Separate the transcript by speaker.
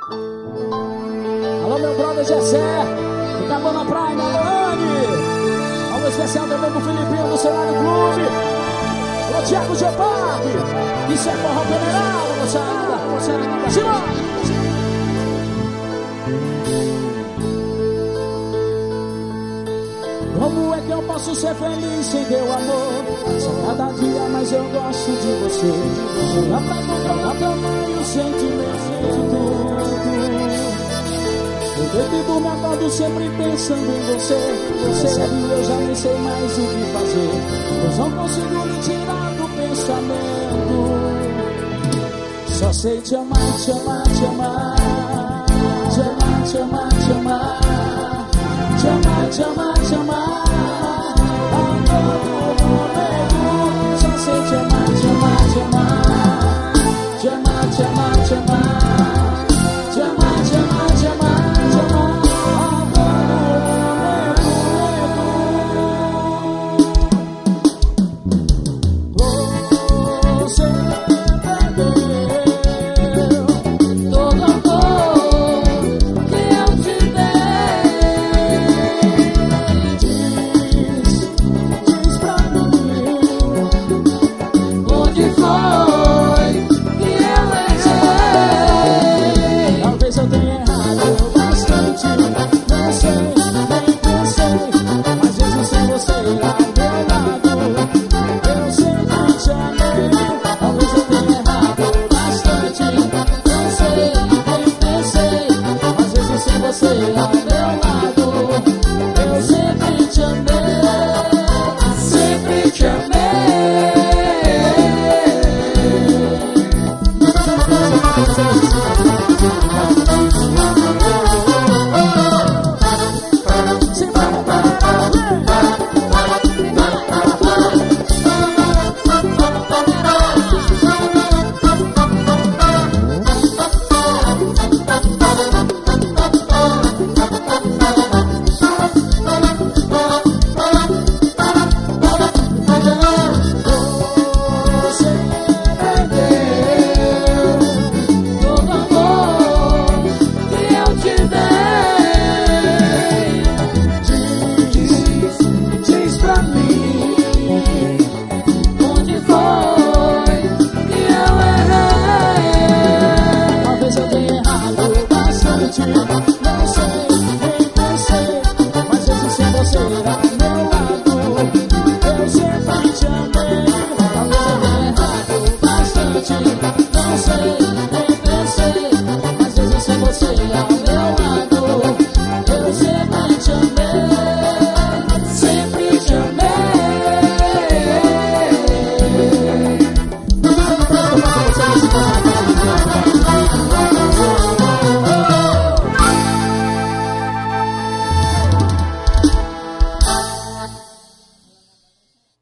Speaker 1: Alô, meu brother Gessé, do Cabo na Praia, Anne. Alô especial também pro Filipinho do Cenário Clube. Alô, Thiago Gepardi. Isso é forró peneirado, moçada. Simão! Como é que eu posso ser feliz sem teu amor? Só cada dia mais eu gosto de você. Dá pra controlar tamanho sentimento. Eu deito e durmo, acordo sempre pensando em você. Você sabe, eu já nem sei mais o que fazer, pois não consigo me tirar do pensamento. Só sei te amar, te amar, te amar. Te amar, te amar, te amar. Te amar, te amar, te amar. A todo momento. Só sei te amar, te amar, te amar. Te amar, te amar, te amar. Te amar, te amar, te amar. Te amar a todo momento. Você perdeu todo amor que eu te dei. Diz pra mim onde foi que eu errei. Talvez eu tenha errado bastante, não sei, nem pensei, mas mesmo sem você ao meu lado, eu sempre te amei. Talvez eu tenha errado bastante, não sei, nem pensei, mas mesmo sem você ao meu lado, eu sempre te amei, sempre te amei. Você perdeu todo amor que eu te dei. Diz pra mim onde foi que eu errei. Talvez eu tenha errado bastante, não sei, nem pensei, mas mesmo sem você ao meu lado, eu sempre te amei. Talvez eu tenha errado bastante, não sei, nem pensei, mas mesmo sem você ao